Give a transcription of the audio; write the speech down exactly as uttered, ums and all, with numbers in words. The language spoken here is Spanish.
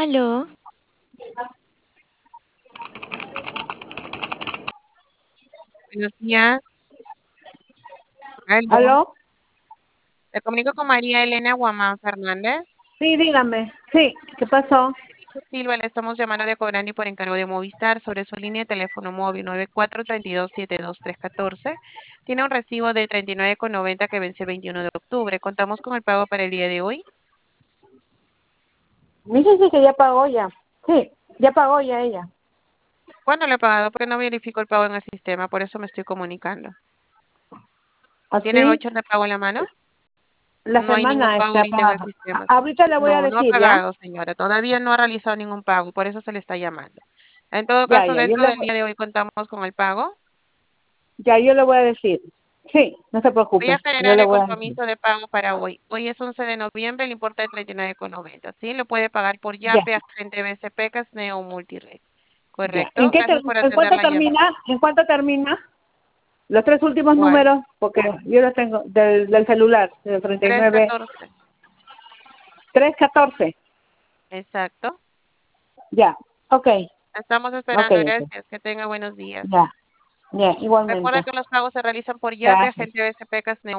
Aló, Buenos días. Aló. ¿Aló? Te comunico con María Elena Guamán Fernández. Sí, dígame. Sí, ¿qué pasó? Silva, le estamos llamando de Cobrani por encargo de Movistar sobre su línea de teléfono móvil nueve cuatro tres dos siete dos tres uno cuatro. Tiene un recibo de treinta y nueve con noventa que vence el veintiuno de octubre. Contamos con el pago para el día de hoy. Dice que ya pagó ya. Sí, ya pagó ya ella. ¿Cuándo le he pagado? Porque no verifico el pago en el sistema, por eso me estoy comunicando. ¿Tiene el Así, voucher de pago en la mano? la No hay ningún semana pago está ahorita en el pagada. sistema. Ahorita le voy a No, no ha decir, ¿ya? pagado, señora. Todavía no ha realizado ningún pago, por eso se le está llamando. En todo Ya, caso, ya, yo dentro le, del día de hoy contamos con el pago. ya, yo le voy a decir. Sí, no se Voy a preocupe, yo generar le el voy a decir. compromiso de pago para hoy. Hoy es once de noviembre, el importe de treinta y nueve con noventa, ¿sí? Lo puede pagar por Ya, Yape, Agente B C P, Casneo o Multired. ya. ¿En ¿Correcto? qué ter- Gracias por en atender cuánto la llamada. termina? ¿En cuánto termina? Los tres últimos ¿Cuál? números, porque yo los tengo del, del celular, del treinta y nueve, tres catorce. tres catorce. Exacto. Ya, ok, Estamos ok, esperando. ok. Gracias. Que tenga buenos días. Ya, ya, Recuerda igualmente. que los pagos se realizan por Yape, Gracias. Agente B C P, Casneo